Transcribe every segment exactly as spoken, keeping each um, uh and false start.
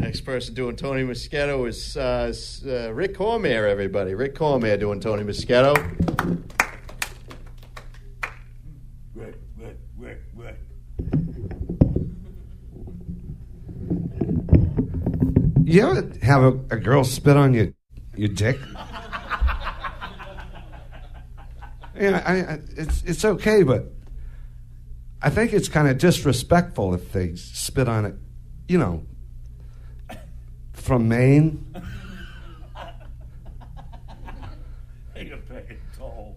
Next person doing Tony Moschetto is uh, uh, Rick Cormier, everybody. Rick Cormier doing Tony Moschetto. Rick, Rick, Rick, Rick. You ever have a, a girl spit on your your dick? Yeah, I, I, it's it's okay, but I think it's kind of disrespectful if they spit on it, you know, from Maine. You're paying toll.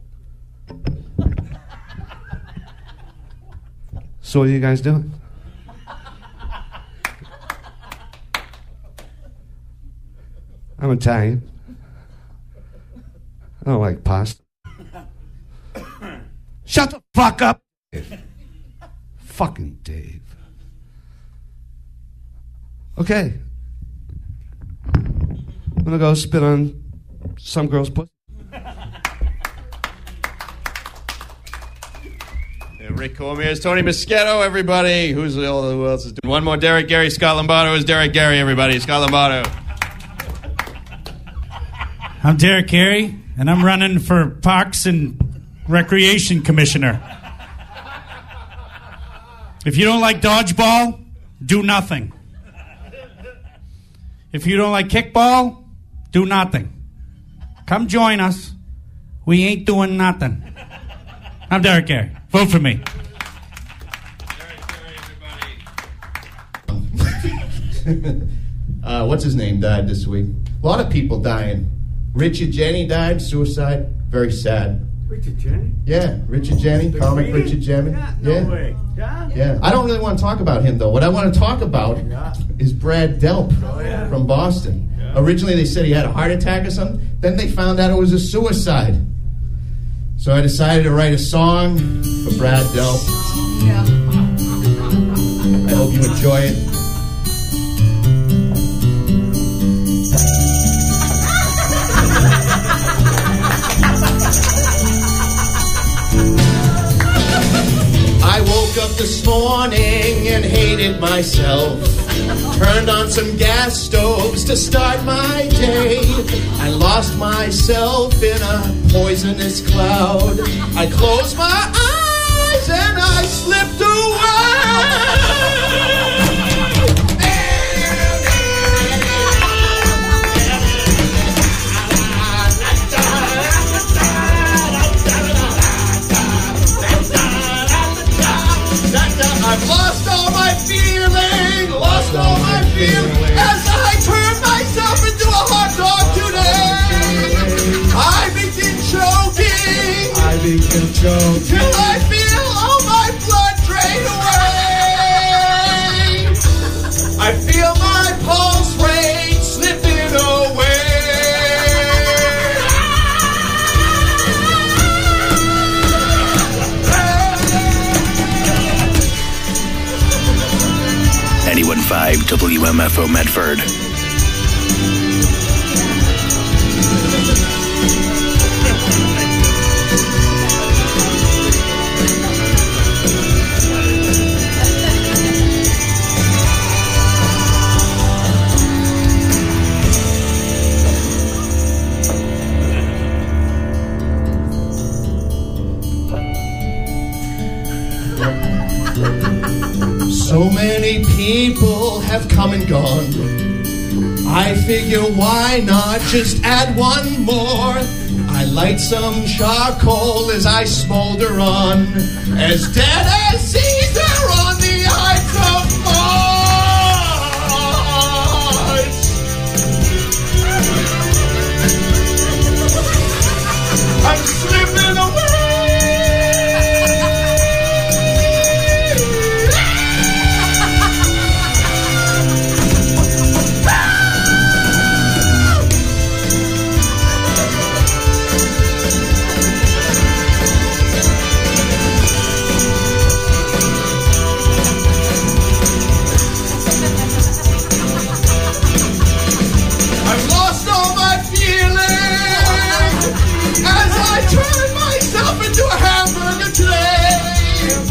So what are you guys doing? I'm Italian. I don't like pasta. Shut the fuck up, Dave. Fucking Dave. Okay. I'm gonna go spit on some girl's pussy. And Rick Cormier is Tony Moschetto, everybody. Who's who else is doing? One more, Derek Gary. Scott Lombardo is Derek Gary, everybody. Scott Lombardo. I'm Derek Gary, and I'm running for Parks and Recreation Commissioner. If you don't like dodgeball, do nothing. If you don't like kickball, do nothing. Come join us. We ain't doing nothing. I'm Derek Gary. Vote for me. uh, what's his name died this week? A lot of people dying. Richard Jenny died, suicide. Very sad. Richard Jenny? Yeah, Richard Jenny, The comic comedian? Richard Jenny. Yeah, no yeah. way. Yeah? Yeah. I don't really want to talk about him, though. What I want to talk about Yeah. is Brad Delp Oh, yeah. from Boston. Yeah. Originally, they said he had a heart attack or something. Then they found out it was a suicide. So I decided to write a song for Brad Delp. Yeah. I hope you enjoy it. I woke up this morning and hated myself. Turned on some gas stoves to start my day. I lost myself in a poisonous cloud. I closed my eyes and I slipped I've lost all my feeling, lost all my feeling, as I turn myself into a hot dog today. I begin choking, I begin choking, till I feel all my blood drain away. I feel my pulse rate slipping away. ninety-one point five W M F O Medford. So many people have come and gone. I figure why not just add one more. I light some charcoal as I smolder on, as dead as Caesar on the Ides of March. I'm slipping away.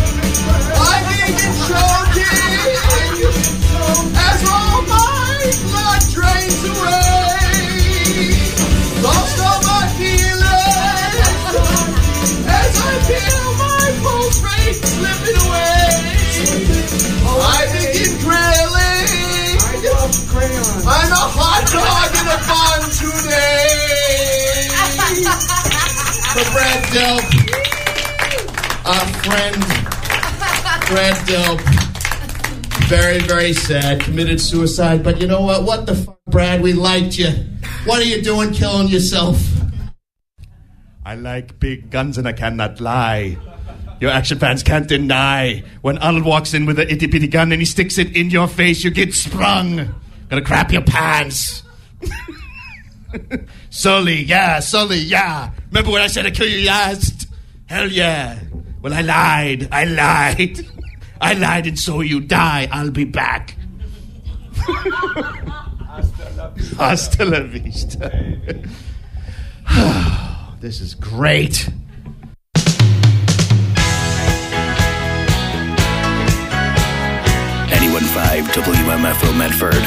As all my I'm a hot dog in a bun today. For Brad Delp, our friend, Brad Delp, very, very sad, committed suicide. But you know what? What the fuck, Brad? We liked you. What are you doing killing yourself? I like big guns and I cannot lie. Your action fans can't deny. When Arnold walks in with an itty bitty gun and he sticks it in your face, you get sprung. Gonna crap your pants. Sully, yeah, Sully, yeah. Remember when I said I'd kill you last? Hell yeah. Well, I lied. I lied. I lied, and so you die. I'll be back. Hasta la vista. This is great. ninety-one point five W M F O Medford.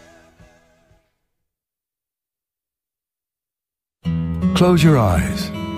Close your eyes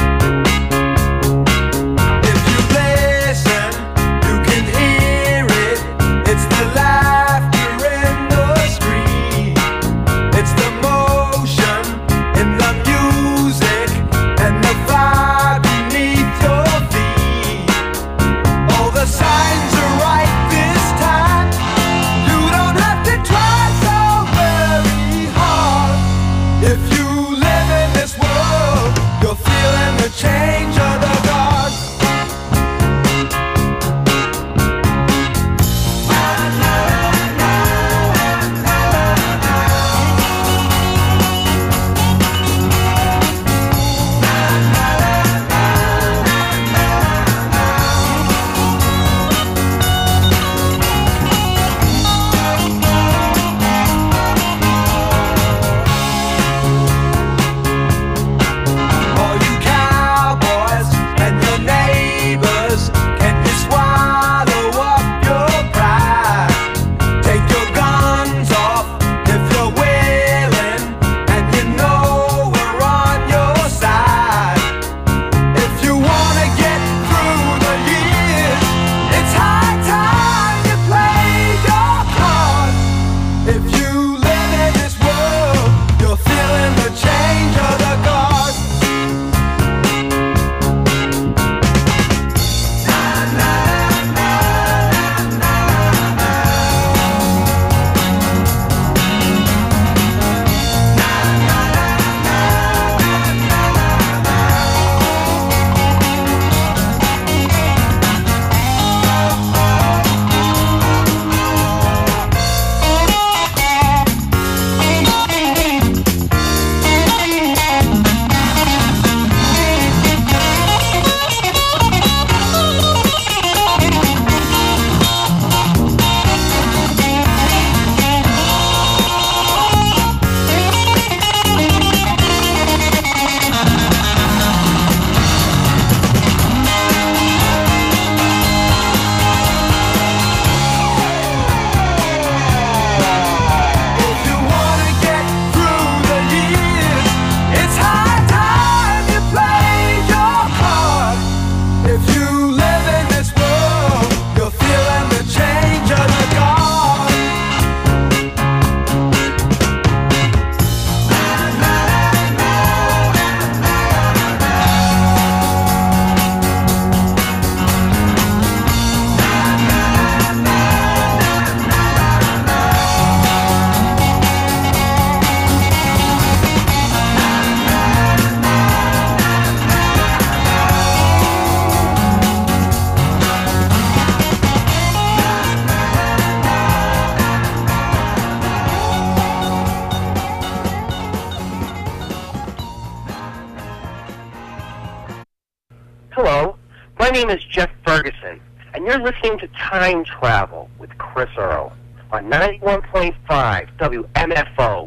name is Jeff Ferguson, and you're listening to Time Travel with Chris Earl on ninety-one point five W M F O.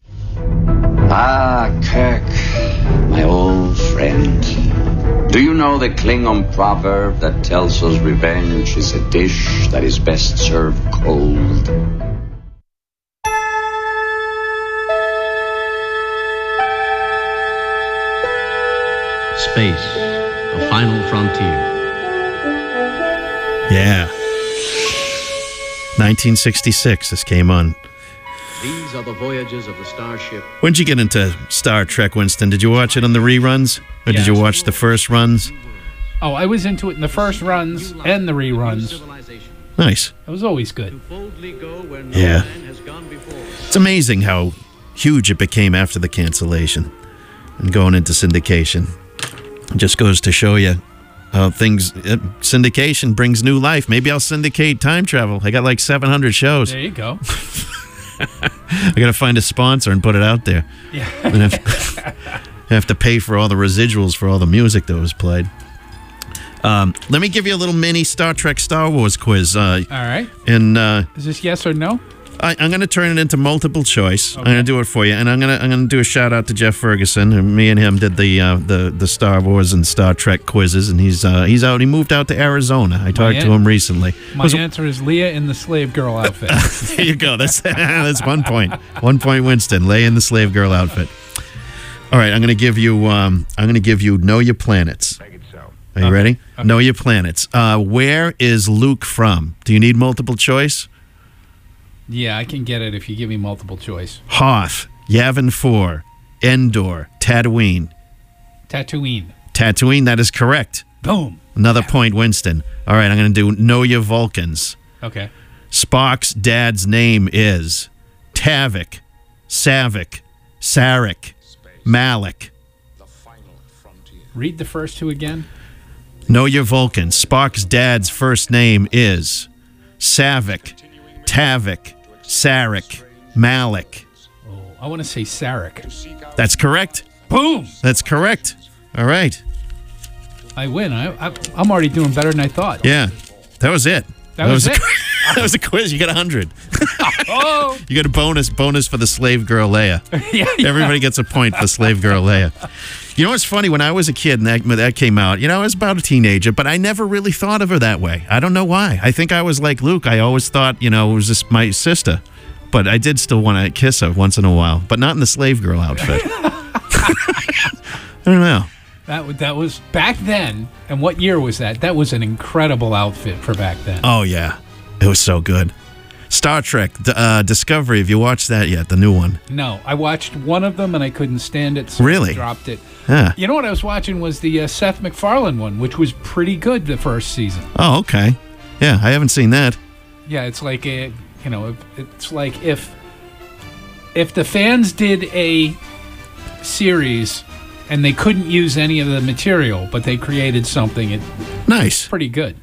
Ah, Kirk, my old friend. Do you know the Klingon proverb that tells us revenge is a dish that is best served cold? Space, the final frontier. Yeah. nineteen sixty-six, this came on. These are the voyages of the starship. When did you get into Star Trek, Winston? Did you watch it on the reruns? Or Yeah. did you watch the first runs? Oh, I was into it in the first runs and the reruns. Nice. It was always good. Yeah. It's amazing how huge it became after the cancellation and going into syndication. It just goes to show you how things, uh, syndication brings new life. Maybe I'll syndicate Time Travel. I got like seven hundred shows. There you go. I got to find a sponsor and put it out there. Yeah. And have, have to pay for all the residuals for all the music that was played. Um, let me give you a little mini Star Trek Star Wars quiz. Uh, All right. And uh, Is this yes or no? I, I'm going to turn it into multiple choice. I'm going to do it for you, and I'm going to I'm going to do a shout out to Jeff Ferguson. And me and him did the uh, the the Star Wars and Star Trek quizzes, and he's uh, he's out. He moved out to Arizona. I talked to an- him recently. My Was- answer is Leah in the slave girl outfit. there you go. That's that's one point. One point. Winston, lay in the slave girl outfit. All right, I'm going to give you. Um, I'm going to give you Know Your Planets. Make it so. Are you Okay. ready? Know Your Planets. Uh, where is Luke from? Do you need multiple choice? Yeah, I can get it if you give me multiple choice. Hoth, Yavin four, Endor, Tatooine. Tatooine. Tatooine. That is correct. Boom. Another point, Winston. All right, I'm going to do Know Your Vulcans. Okay. Spock's dad's name is Tavik, Savik, Sarek, Malik. Read the first two again. Know Your Vulcans. Spock's dad's first name is Savik, Tavik, Sarek, Malik. Oh, I want to say Sarek. That's correct. Boom. That's correct. All right. I win. I, I, I'm already doing better than I thought. Yeah, that was it. That was a it? that was a quiz. You got a hundred. Oh. You got a bonus bonus for the slave girl Leia. yeah, yeah. Everybody gets a point for slave girl Leia. You know what's funny? When I was a kid and that, when that came out, you know, I was about a teenager, but I never really thought of her that way. I don't know why. I think I was like Luke. I always thought, you know, it was just my sister. But I did still want to kiss her once in a while, but not in the slave girl outfit. I don't know. That, w- that was back then. And what year was that? That was an incredible outfit for back then. Oh, yeah. It was so good. Star Trek D- uh, Discovery. Have you watched that yet? The new one? No, I watched one of them and I couldn't stand it, so Really? I dropped it. Yeah. You know what I was watching was the uh, Seth MacFarlane one, which was pretty good the first season. Oh, okay. Yeah, I haven't seen that. Yeah, it's like a, you know, it's like if if the fans did a series and they couldn't use any of the material, but they created something, it Nice. pretty good.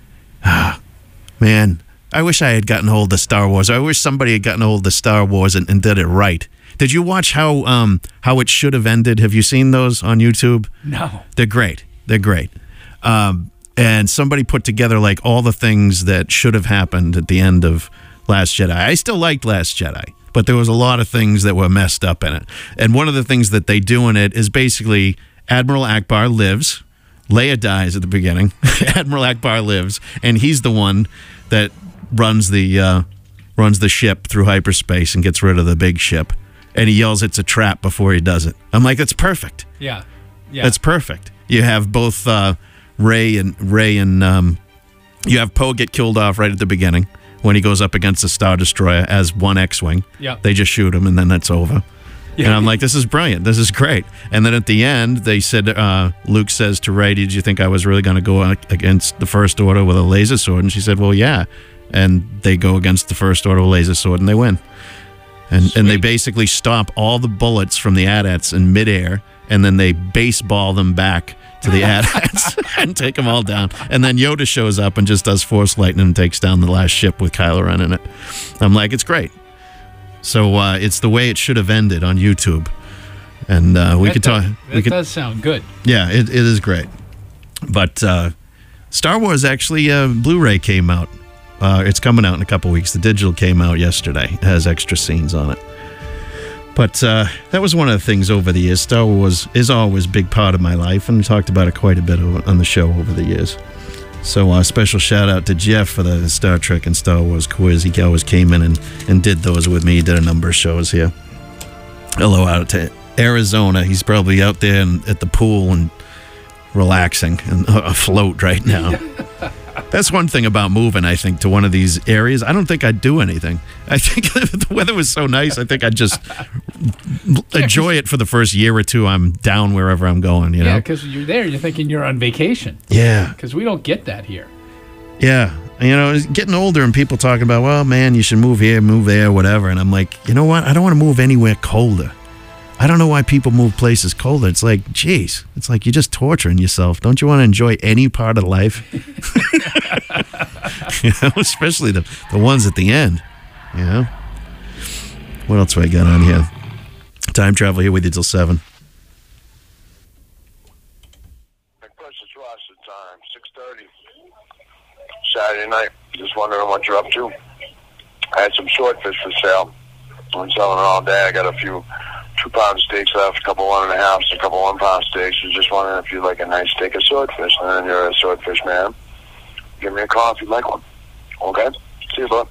Man, I wish I had gotten hold of Star Wars. I wish somebody had gotten hold of Star Wars and, and did it right. Did you watch how um how it should have ended? Have you seen those on YouTube? No. They're great. They're great. Um, and somebody put together like all the things that should have happened at the end of Last Jedi. I still liked Last Jedi, but there was a lot of things that were messed up in it. And one of the things that they do in it is basically Admiral Akbar lives. Leia dies at the beginning. Admiral Akbar lives, and he's the one that runs the uh, runs the ship through hyperspace and gets rid of the big ship. And he yells, "It's a trap!" before he does it. I'm like, that's perfect. Yeah. Yeah. That's perfect. You have both uh, Ray and Ray and um, you have Poe get killed off right at the beginning when he goes up against the Star Destroyer as one X-wing. Yeah. They just shoot him, and then that's over. Yeah. And I'm like, this is brilliant. This is great. And then at the end, they said, uh, Luke says to Ray, "Did you think I was really going to go against the First Order with a laser sword?" And she said, "Well, yeah." And they go against the First Order with a laser sword, and they win. And and they basically stop all the bullets from the A T A Ts in midair, and then they baseball them back to the A T A Ts and take them all down. And then Yoda shows up and just does Force Lightning and takes down the last ship with Kylo Ren in it. I'm like, it's great. So uh, it's the way it should have ended on YouTube. And uh, we That could talk. does- we That could, does sound good. yeah, it, it is great. But uh, Star Wars actually, uh, Blu-ray came out. Uh, it's coming out in a couple weeks. The digital came out yesterday. It has extra scenes on it. But uh, that was one of the things over the years. Star Wars is always a big part of my life, and we talked about it quite a bit on the show over the years. So a uh, special shout out to Jeff for the Star Trek and Star Wars quiz. He always came in and, and did those with me. He did a number of shows here. Hello out to Arizona. He's probably out there and at the pool and relaxing and afloat right now. That's one thing about moving, I think, to one of these areas. I don't think I'd do anything. I think if the weather was so nice, I think I'd just enjoy it for the first year or two. I'm down wherever I'm going, you know? Yeah, because you're there, you're thinking you're on vacation. Yeah. Because we don't get that here. Yeah. You know, it's getting older and people talking about, well, man, you should move here, move there, whatever. And I'm like, you know what? I don't want to move anywhere colder. I don't know why people move places colder. It's like, geez, it's like you're just torturing yourself. Don't you want to enjoy any part of life? You know, especially the, the ones at the end. You know? What else do I got on here? Time travel here with you till seven. Saturday night. Just wondering what you're up to. I had some swordfish for sale. I'm selling it all day. I got a few two-pound steaks left, a couple one and a halves, a couple one-pound steaks. I was just wondering if you'd like a nice steak of swordfish, and then you're a swordfish man. Give me a call if you'd like one. Okay? See you, bud.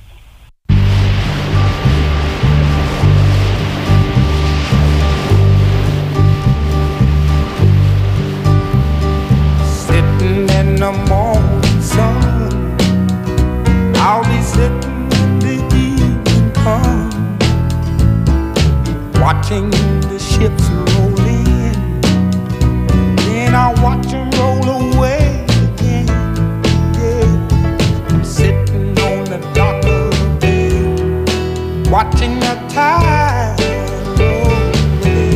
Sitting in the morning sun, I'll be sitting when the evening comes, watching the ships roll in, then I'll watch them roll away again. Yeah. I'm sitting on the dock of the bay, watching the tide roll away.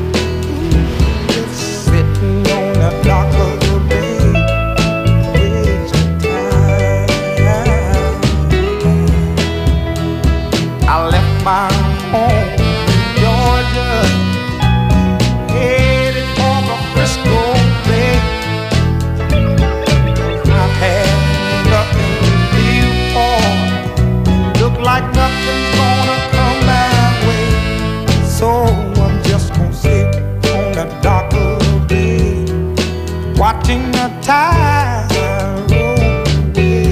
Just sitting on the dock of the bay, wasting time. I left my home in Georgia, headed for the Frisco Bay. I've had nothing to live for, look like nothing's gonna come my way. So I'm just gonna sit on the dock of the bay, watching the tide roll away.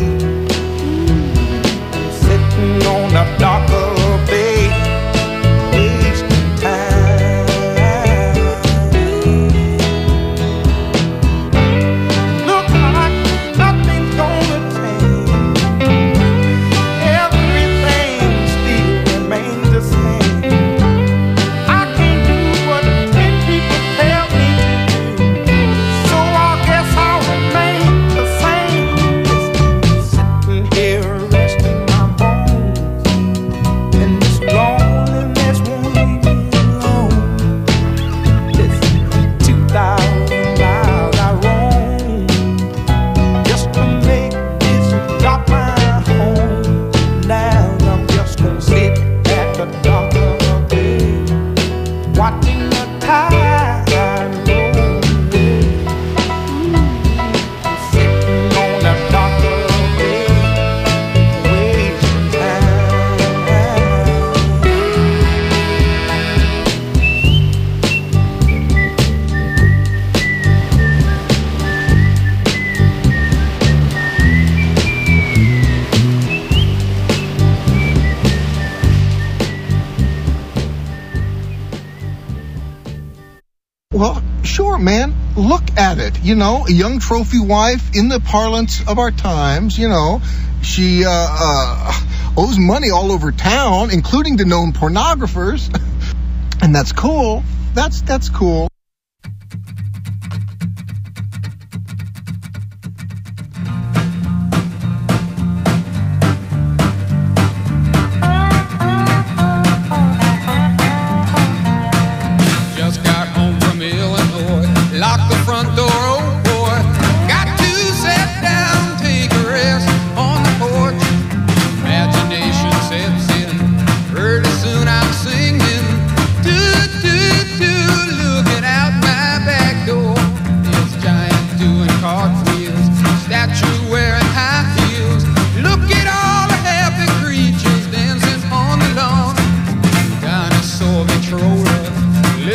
I'm sitting on the dock of the bay, wasting time. Look like nothing's gonna change. Everything still remains the same. I can't do what ten people tell me to do, so I guess I'll remain the same. Sitting here resting my bones, and this loneliness won't leave me alone. This two thousand miles I roam, just to make this dock my home. Now I'm just gonna sit at the dock of the bay, watching the tide roll away. I'm sitting on the dock of the bay, wasting time. Well, sure, man. Look at it. You know, a young trophy wife in the parlance of our times. You know, she uh, uh, owes money all over town, including to known pornographers, and that's cool. That's that's cool. Just got home from Illinois, locked the front door, oh boy. Got to sit down, take a rest on the porch. Imagination sets in, pretty soon I'm singing. Do, do, do, looking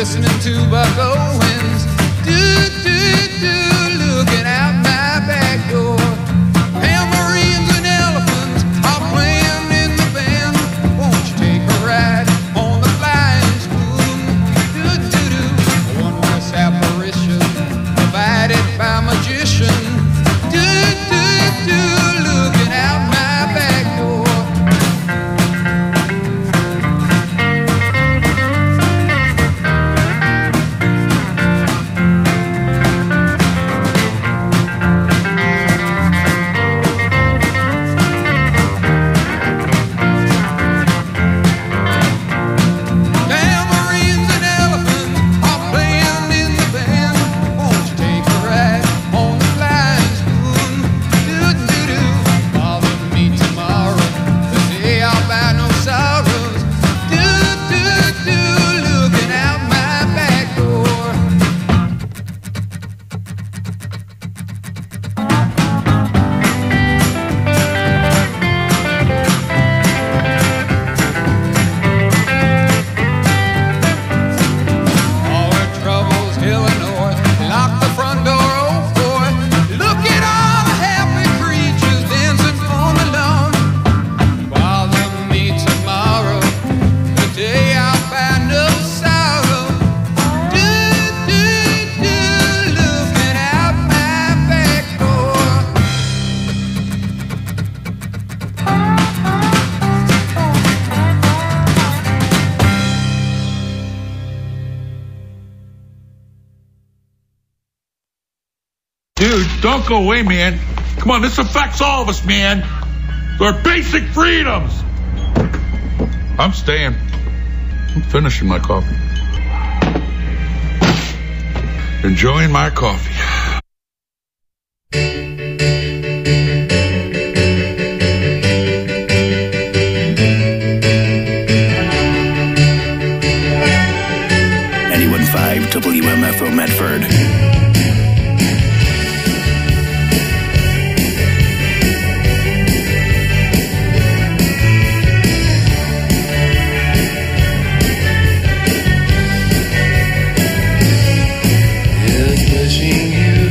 listening to Buck Owens. Do, do, do, looking out my back door. Tambourines and elephants are playing in the band. Won't you take a ride on the flying spoon? Do, do, do, a wondrous apparition provided by magician. Do, do, do, looking out my back door. Tambourines and elephants are playing in the band. Won't you take a ride on the flying spoon? Do, do, do, bother me tomorrow, the day I'll buy no sorrows. Do, do, do, looking out my back door. All her troubles, Illinois, lock the front door, oh boy. Look at all the happy creatures dancing on the lawn. Bother me tomorrow, the day I'll find no sorrow. Do, do, do, looking out my back door. Dude, don't go away, man. Come on, this affects all of us, man. Our basic freedoms. I'm staying. I'm finishing my coffee. Enjoying my coffee. ninety-one point five W M F O Medford. Is wishing you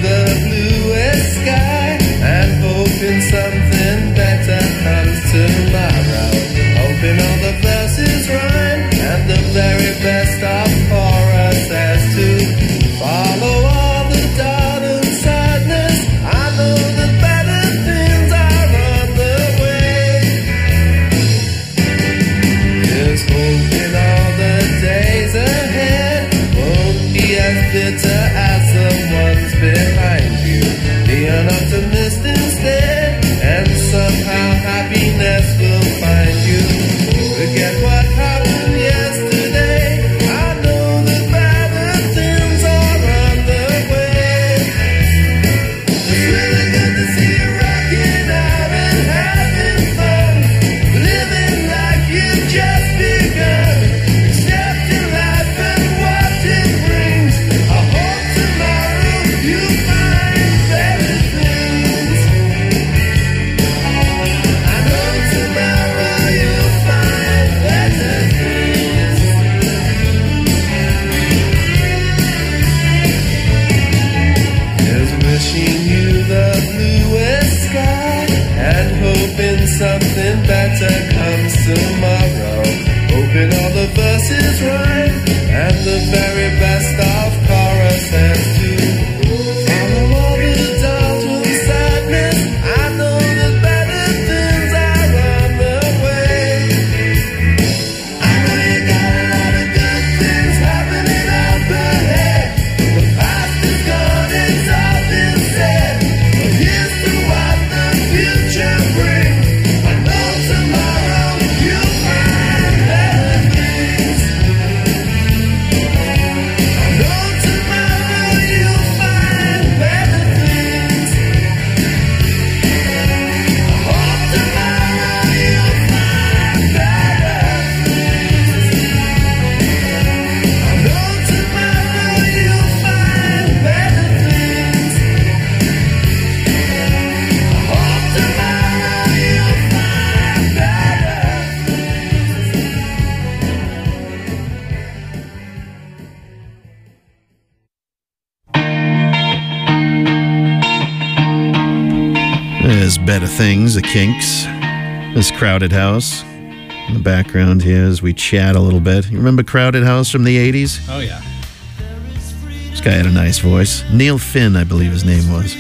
the Things, the Kinks, this Crowded House in the background here as we chat a little bit. You remember Crowded House from the eighties? Oh, yeah. This guy had a nice voice. Neil Finn, I believe his name was.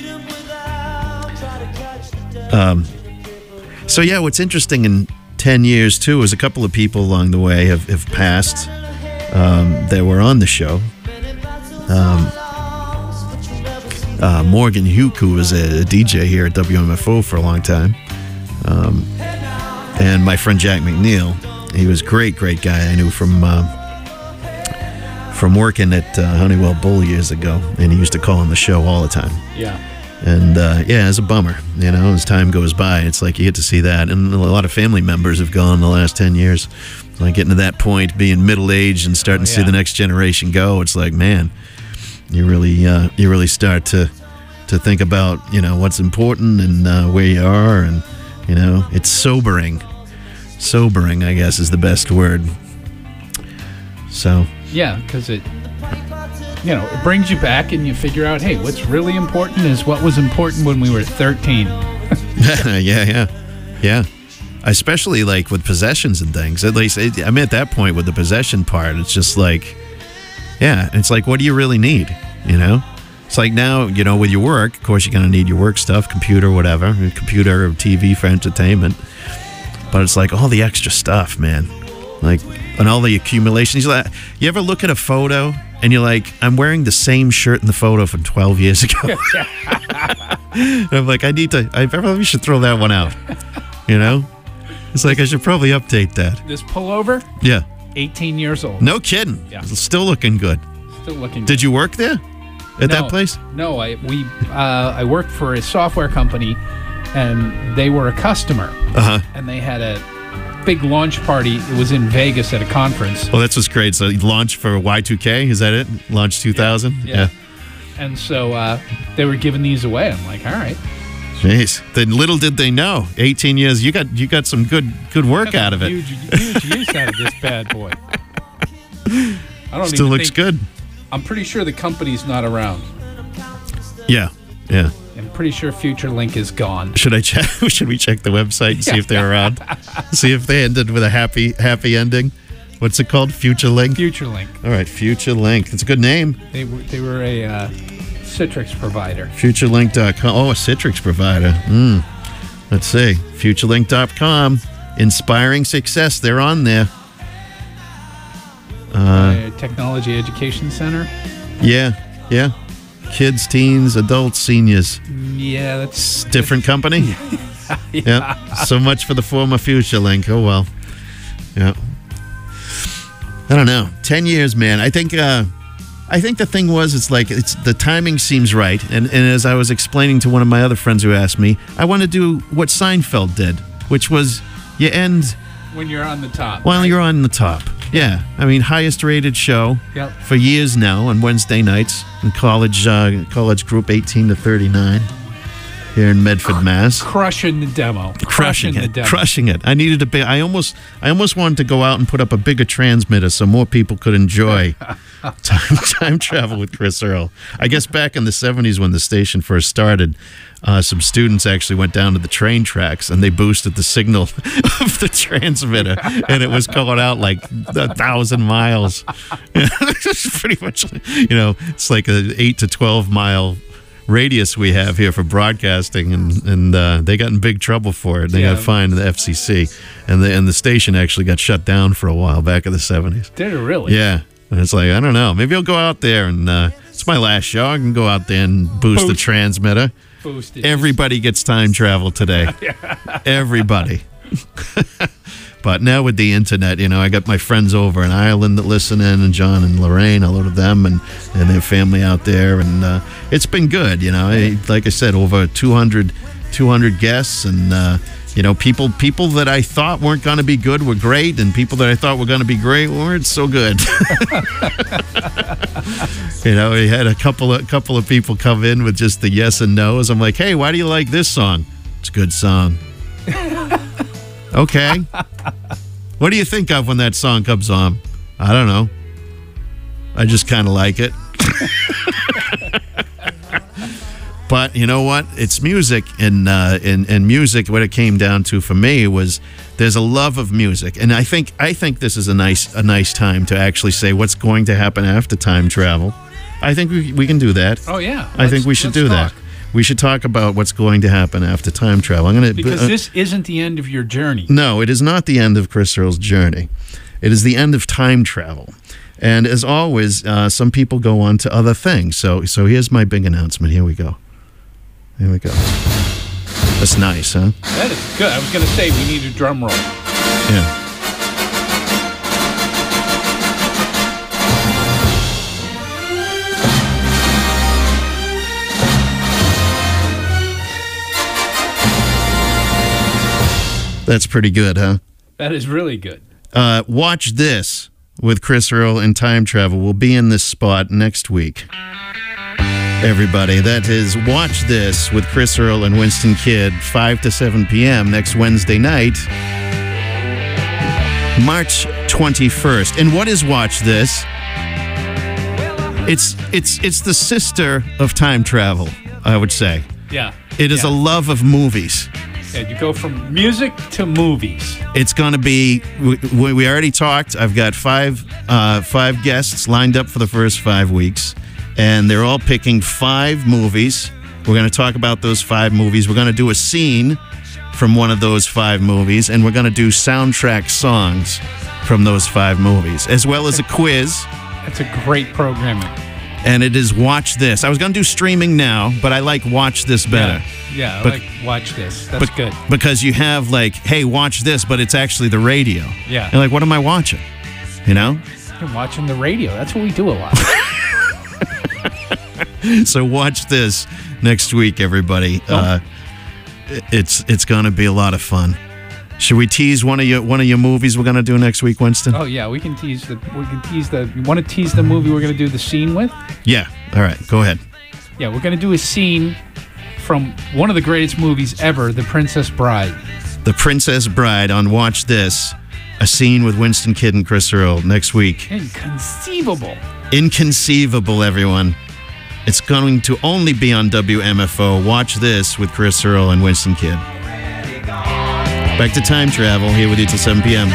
Um, so, yeah, what's interesting in ten years, too, is a couple of people along the way have, have passed um, that were on the show. Um, uh, Morgan Huke, who was a, a D J here at W M F O for a long time. Um, and my friend Jack McNeil. He was a great, great guy I knew from uh, from working at uh, Honeywell Bull years ago. And he used to call on the show all the time. Yeah. And, uh, yeah, it's a bummer. You know, as time goes by, it's like you get to see that. And a lot of family members have gone the last ten years. It's like getting to that point, being middle-aged and starting Oh, to see yeah. the next generation go. It's like, man, you really uh, you really start to to think about, you know, what's important and uh, where you are. And, you know, it's sobering. Sobering, I guess, is the best word. So... Yeah, because it, you know, it brings you back and you figure out, hey, what's really important is what was important when we were thirteen. yeah, yeah, yeah. Especially like with possessions and things. At least it, I'm at that point with the possession part. It's just like, yeah, it's like, what do you really need? You know, it's like now, you know, with your work, of course, you're gonna need your work stuff, computer, whatever, computer or T V for entertainment. But it's like all the extra stuff, man. Like, and all the accumulations. Like, you ever look at a photo and you're like, I'm wearing the same shirt in the photo from twelve years ago. And I'm like, I need to, I probably should throw that one out. You know? It's like, I should probably update that. This pullover, Yeah. eighteen years old. No kidding. Yeah. It's still looking good. Still looking Did good. you work there? At No, that place? No, I we uh, I worked for a software company, and they were a customer. Uh-huh. And they had a big launch party. It was in Vegas at a conference. Well, that's what's great. So you launched for Y two K, is that it? Launch two thousand? Yeah. And so uh, they were giving these away. I'm like, all right. Jeez. Then little did they know, eighteen years, you got you got some good good work out of it. Huge, huge use out of this bad boy. I don't Still even looks think- good. I'm pretty sure the company's not around. Yeah. Yeah. I'm pretty sure FutureLink is gone. Should I check? Should we check the website and see if they're around? See if they ended with a happy happy ending. What's it called? FutureLink. FutureLink. All right, FutureLink. It's a good name. They were they were a uh, Citrix provider. FutureLink dot com. Oh, a Citrix provider. Mm. Let's see. FutureLink dot com. Inspiring success. They're on there. Uh, Uh, Technology Education Center. yeah, yeah. Kids, teens, adults, seniors. Yeah, that's Different company. Yeah. So much for the former FutureLink. Oh well. Yeah. I don't know. Ten years, man. I think. Uh, I think the thing was, it's like it's the timing seems right, and and as I was explaining to one of my other friends who asked me, I want to do what Seinfeld did, which was you end when you're on the top. while you're on the top. Yeah, I mean, highest rated show Yep. for years now on Wednesday nights in college uh, college group eighteen to thirty-nine here in Medford, Mass. Crushing the demo. Crushing the it, demo. crushing it. I needed a big. I almost, I almost wanted to go out and put up a bigger transmitter so more people could enjoy time, time travel with Chris Earl. I guess back in the seventies when the station first started, uh, some students actually went down to the train tracks and they boosted the signal of the transmitter, and it was going out like a thousand miles. It's pretty much, you know, it's like an eight to twelve mile radius we have here for broadcasting, and and uh, they got in big trouble for it. They Yeah. got fined the F C C, and the and the station actually got shut down for a while back in the seventies. Did it really? Yeah, and it's like, I don't know. Maybe I'll go out there and uh, it's my last show. I can go out there and boost, the Boost. transmitter. Boost it. Everybody gets time travel today. Everybody. But now with the internet, you know, I got my friends over in Ireland that listen in, and John and Lorraine, hello to them and, and their family out there. And uh, it's been good, you know. I, like I said, over two hundred, two hundred guests, and, uh, you know, people people that I thought weren't going to be good were great, and people that I thought were going to be great weren't so good. You know, we had a couple of couple of people come in with just the yes and no's. I'm like, hey, why do you like this song? It's a good song. Okay. What do you think of when that song comes on? I don't know. I just kind of like it. But you know what? It's music, and uh, and and music. What it came down to for me was there's a love of music, and I think I think this is a nice a nice time to actually say what's going to happen after time travel. I think we we can do that. Oh yeah, I think we should do talk. that. We should talk about what's going to happen after time travel. I'm gonna Because uh, this isn't the end of your journey. No, it is not the end of Chris Earl's journey. It is the end of time travel. And as always, uh, some people go on to other things. So, so here's my big announcement. Here we go. Here we go. That's nice, huh? That is good. I was going to say we need a drum roll. Yeah. That's pretty good, huh? That is really good. Uh, watch this with Chris Earl and Time Travel. We'll be in this spot next week. Everybody, that is Watch This with Chris Earl and Winston Kidd, five to seven p.m. next Wednesday night, March twenty-first. And what is Watch This? It's it's it's the sister of time travel, I would say. Yeah. It is yeah. a love of movies. Yeah, you go from music to movies. It's going to be. We, we already talked. I've got five uh, five guests lined up for the first five weeks, and they're all picking five movies. We're going to talk about those five movies. We're going to do a scene from one of those five movies, and we're going to do soundtrack songs from those five movies, as well as a quiz. That's a great programming. And it is Watch This. I was going to do streaming now, but I like Watch This better. Yeah, yeah I But- like watch this. That's But- good. Because you have like, hey, watch this, but it's actually the radio. Yeah. You're like, what am I watching? You know? You're watching the radio. That's what we do a lot. So watch this next week, everybody. Uh, it's it's going to be a lot of fun. Should we tease one of your one of your movies we're going to do next week, Winston? Oh yeah, we can tease the. We can tease the. You want to tease the movie we're going to do the scene with? Yeah. All right. Go ahead. Yeah, we're going to do a scene from one of the greatest movies ever, The Princess Bride. The Princess Bride on Watch This. A scene with Winston Kidd and Chris Earl next week. Inconceivable. Inconceivable, everyone. It's going to only be on W M F O. Watch This with Chris Earl and Winston Kidd. Back to time travel, here with you till seven p.m.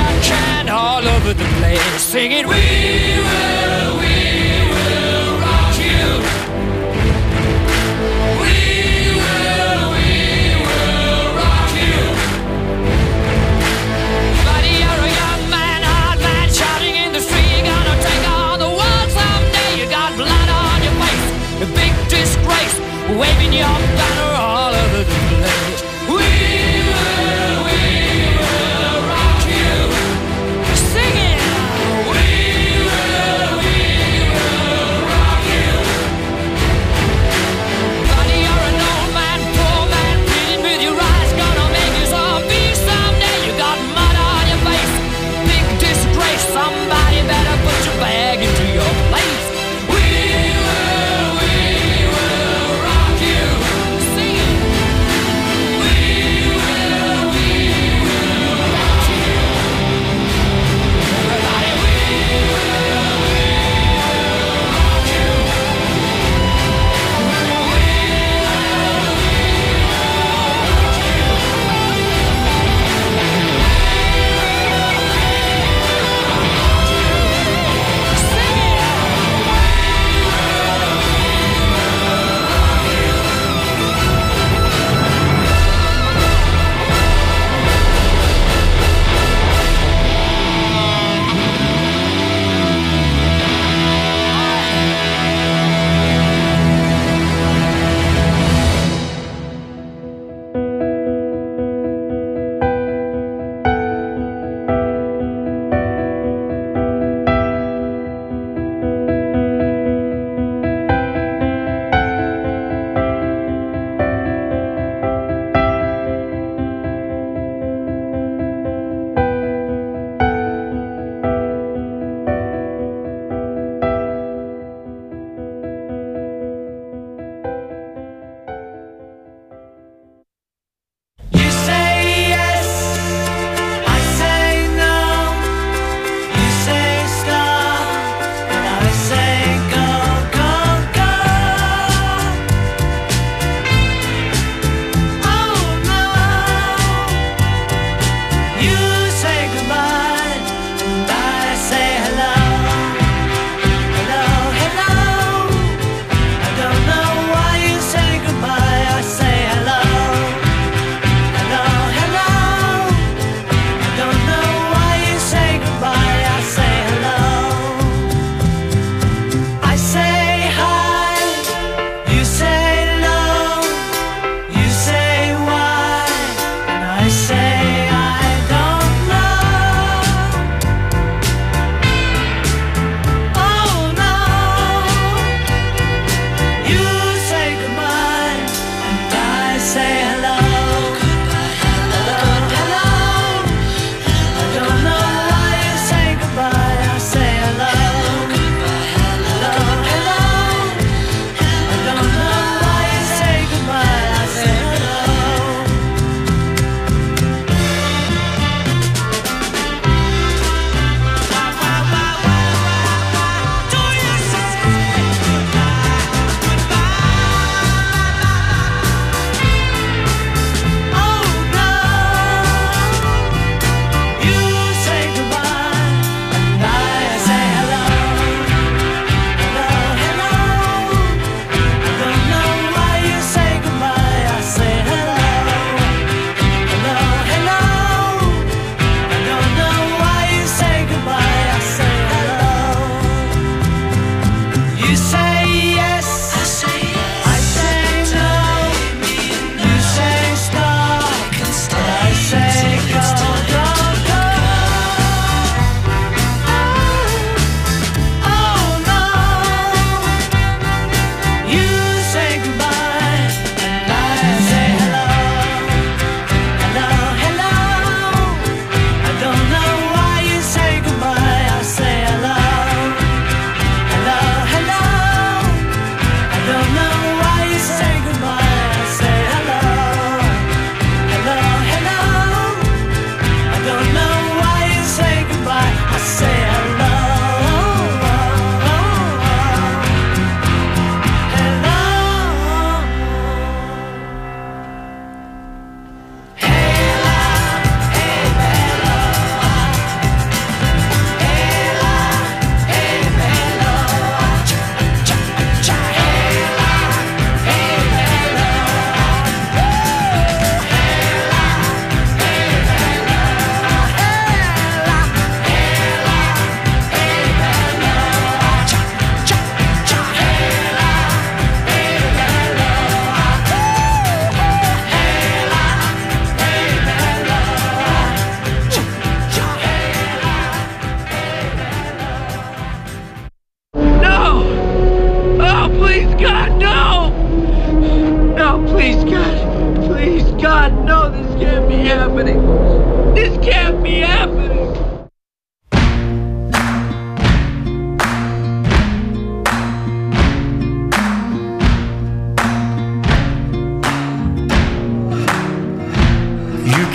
rockin' all over the place, singing, we will, we will rock you. We will, we will rock you. Buddy, you're a young man, hard man, shouting in the street. You're gonna take on the world someday. You got blood on your face, a big disgrace, waving your banner all over the place. We will, we will rock you. Singing, we will, we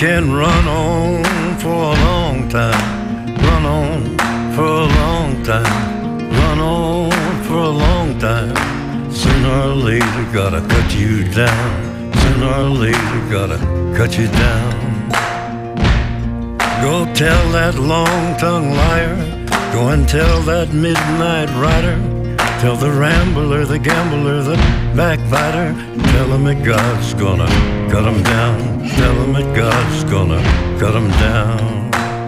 can run on for a long time, run on for a long time, run on for a long time. Sooner or later, gotta cut you down. Sooner or later, gotta cut you down. Go tell that long-tongued liar. Go and tell that midnight rider. Tell the rambler, the gambler, the backbiter. Tell him that God's gonna cut him down. Tell him that God's gonna cut him down.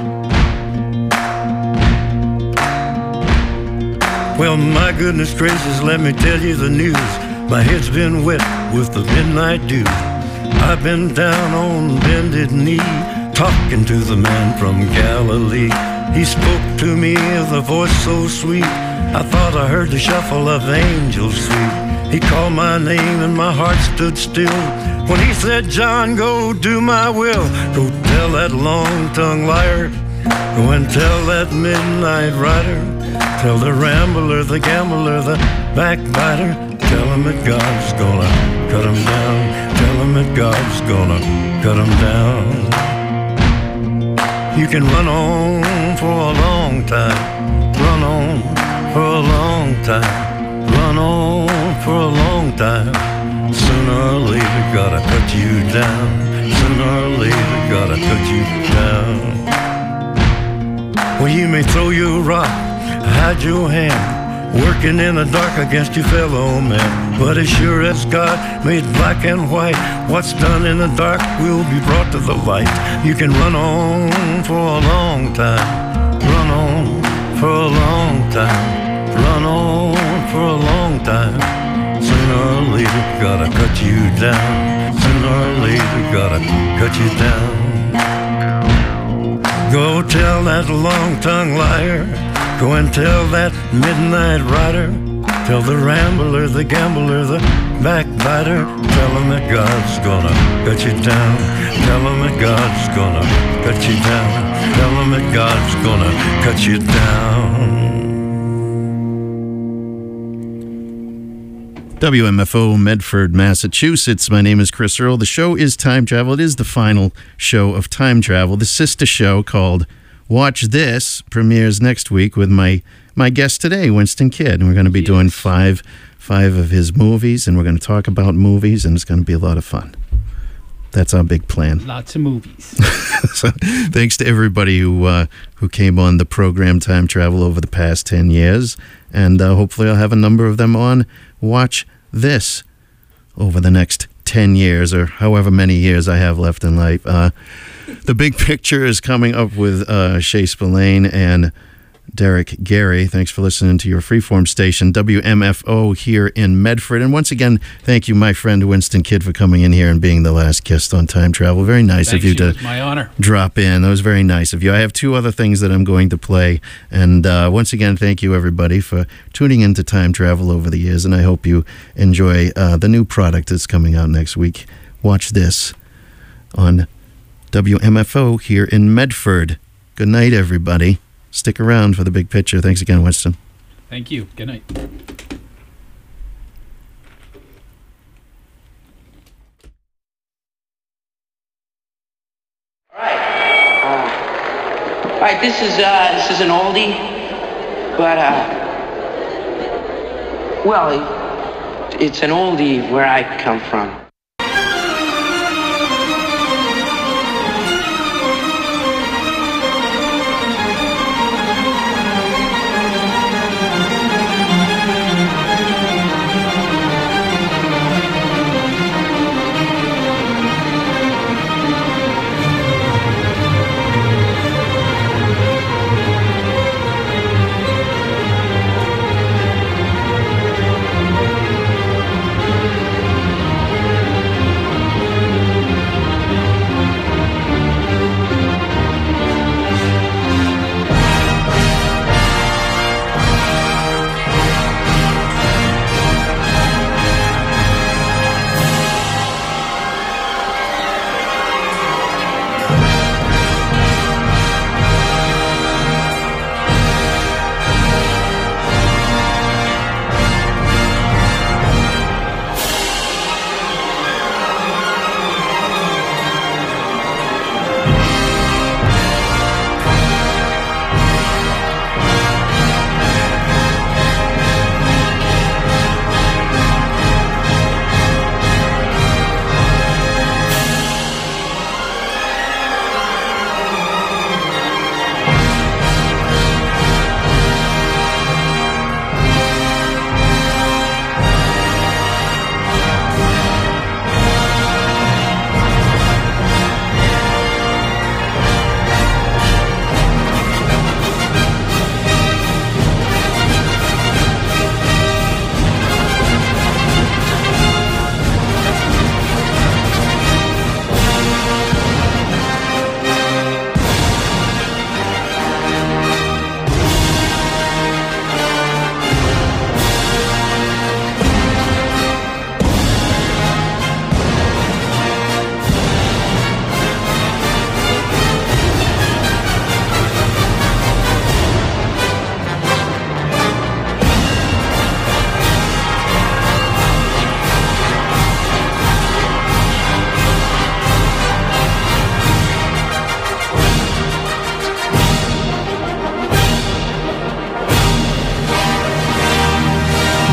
Well, my goodness gracious, let me tell you the news. My head's been wet with the midnight dew. I've been down on bended knee, talking to the man from Galilee. He spoke to me with a voice so sweet, I thought I heard the shuffle of angels sweet. He called my name and my heart stood still when he said, John, go do my will. Go tell that long-tongued liar. Go and tell that midnight rider. Tell the rambler, the gambler, the backbiter. Tell him that God's gonna cut him down. Tell him that God's gonna cut him down. You can run on for a long time, run on for a long time, run on for a long time. Sooner or later, gotta cut you down. Sooner or later, gotta cut you down. Well, you may throw your rock, hide your hand, working in the dark against your fellow man. But as sure as God made black and white, what's done in the dark will be brought to the light. You can run on for a long time, run on for a long time, run on for a long time. Sooner or later, gotta cut you down. Sooner or later, gotta cut you down. Go tell that long-tongued liar. Go and tell that midnight rider. Tell the rambler, the gambler, the backbiter. Tell him that God's gonna cut you down. Tell him that God's gonna cut you down. Tell him that God's gonna cut you down. W M F O, Medford, Massachusetts. My name is Chris Earl. The show is Time Travel. It is the final show of Time Travel. The sister show called Watch This premieres next week with my my guest today, Winston Kidd. And we're going to be yes. doing five five of his movies, and we're going to talk about movies, and it's going to be a lot of fun. That's our big plan. Lots of movies. So, thanks to everybody who uh, who came on the program Time Travel over the past ten years, and uh, hopefully I'll have a number of them on Watch This over the next ten years, or however many years I have left in life. Uh, the Big Picture is coming up with uh, Shea Spillane and Derek Gary. Thanks for listening to your freeform station, W M F O, here in Medford. And once again, thank you, my friend Winston Kidd, for coming in here and being the last guest on Time Travel. Very nice Thanks, of you it to was my honor. drop in. That was very nice of you. I have two other things that I'm going to play. And uh, once again, thank you, everybody, for tuning into Time Travel over the years. And I hope you enjoy uh, the new product that's coming out next week. Watch This on W M F O here in Medford. Good night, everybody. Stick around for the Big Picture. Thanks again, Winston. Thank you. Good night. All right, this is uh, this is an oldie, but uh, well, it, it's an oldie where I come from.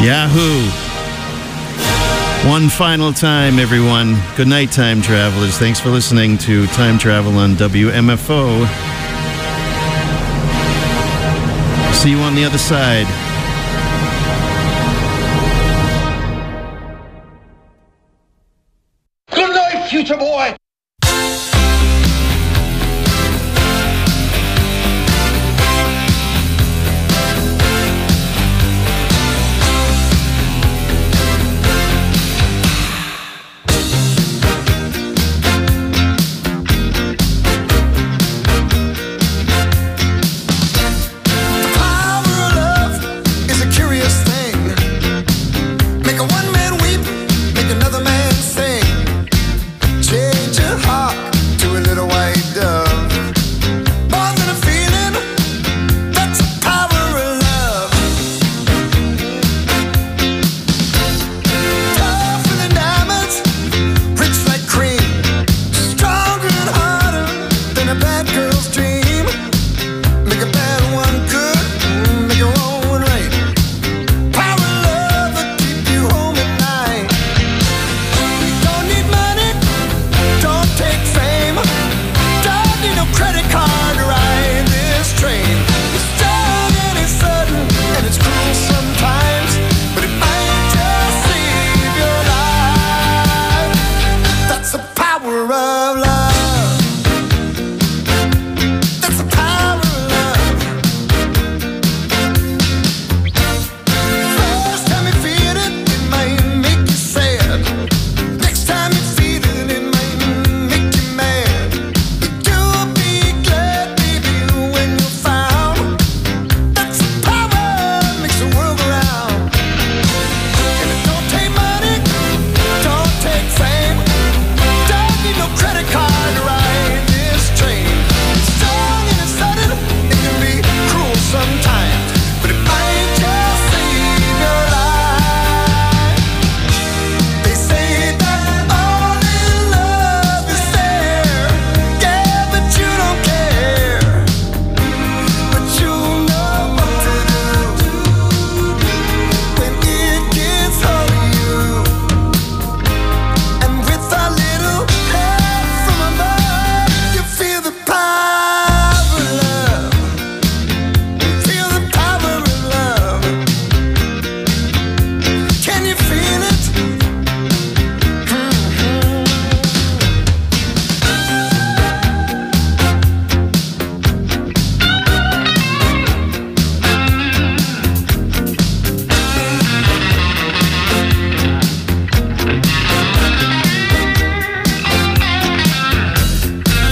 Yahoo! One final time, everyone. Good night, time travelers. Thanks for listening to Time Travel on W M F O. See you on the other side. Good night, future boy.